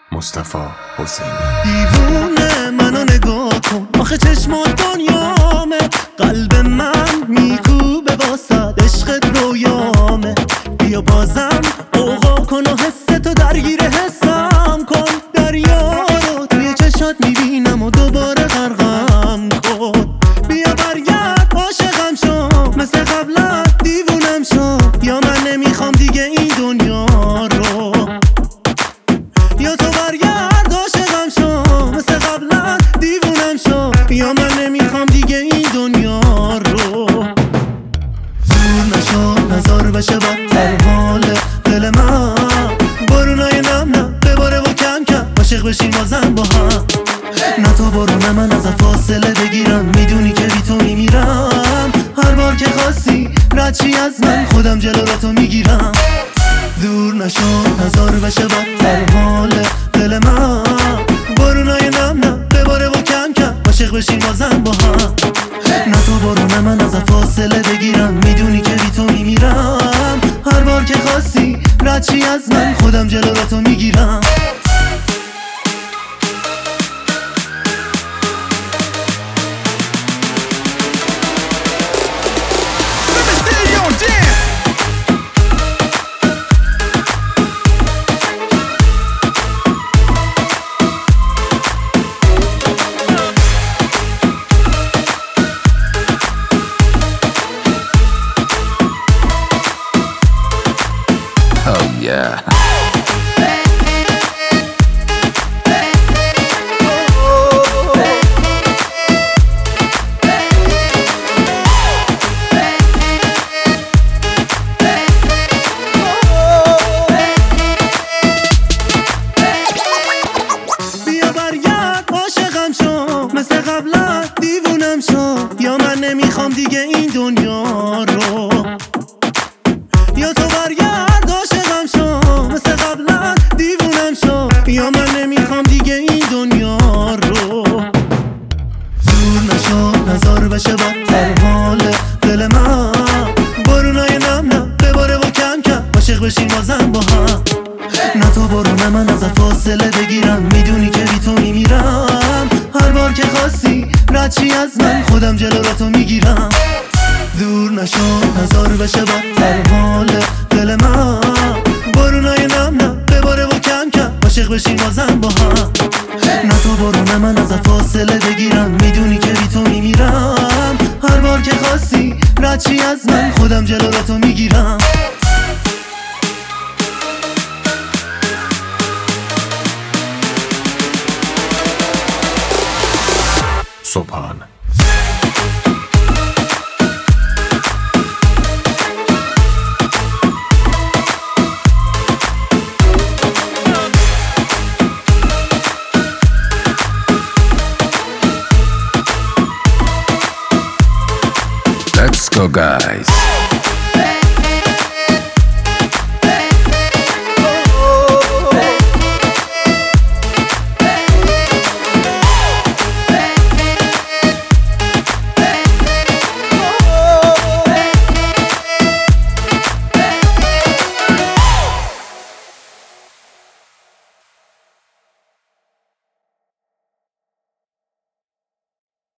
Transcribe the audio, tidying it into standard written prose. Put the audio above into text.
مصطفی حسینی. دیوونه منو نگاه کن، آخه چشمات دنیامه، قلب من میکوبه واسد، عشقت رویامه. بیا بازم اوقا کن و حستو درگیر حسم کن، دریا رو توی چشات میبینم و دوباره غرقم کن. بیا برگرد عاشقم شو، مثل قبلت دیوونم شو، یا من نمیخوام دیگه این دنیا رو، یا تو برگرد عاشقم شو، مثل قبلا دیوونم شو، یا من نمیخوام دیگه این دنیا رو. دور نشو نزار بشه بدتر حال دل من، بارونای نم نم بباره و کم کم عاشق بشیم بازم با هم. نه تو برو نه من ازت فاصله بگیرم، میدونی که بی تو میمیرم، هر بار که خواستی رد چی از من خودم جلوتو میگیرم. دور نشو نزار بشه بدتر حال دل من، بارونای نم نم بباره و کم کم عاشق بشیم بازم با هم. نه تو برو نه من ازت فاصله بگیرم، میدونی که بی تو میمیرم، هر بار که خواستی رد چی از من خودم جلوتو میگیرم. Oh yeah. بیا برگرد عاشقم شو، مثل قبلا دیوونم شو، یا من نمیخوام دیگه این دنیا رو، یا تو برگرد عاشقم شو، مثل قبلا دیوونم شو، یا من نمیخوام دیگه این دنیا رو. دور نشو نزار بشه بدتر حال دل من، بارونای نم نم بباره و کم کم عاشق بشیم بازم با هم. نه تو برو نه من ازت فاصله بگیرم، میدونی که بی تو میمیرم، هر بار که خواستی رد چی از من خودم جلوتو میگیرم. دور نشو نزار بشه بدتر حال دل من، بارونای نم نم بباره و کم کم عاشق بشیم بازم با هم. نه تو برو نه من ازت فاصله بگیرم، میدونی که بی تو میمیرم، هر بار که خواستی رد چی از من خودم جلوتو میگیرم. صبحان Let's go guys.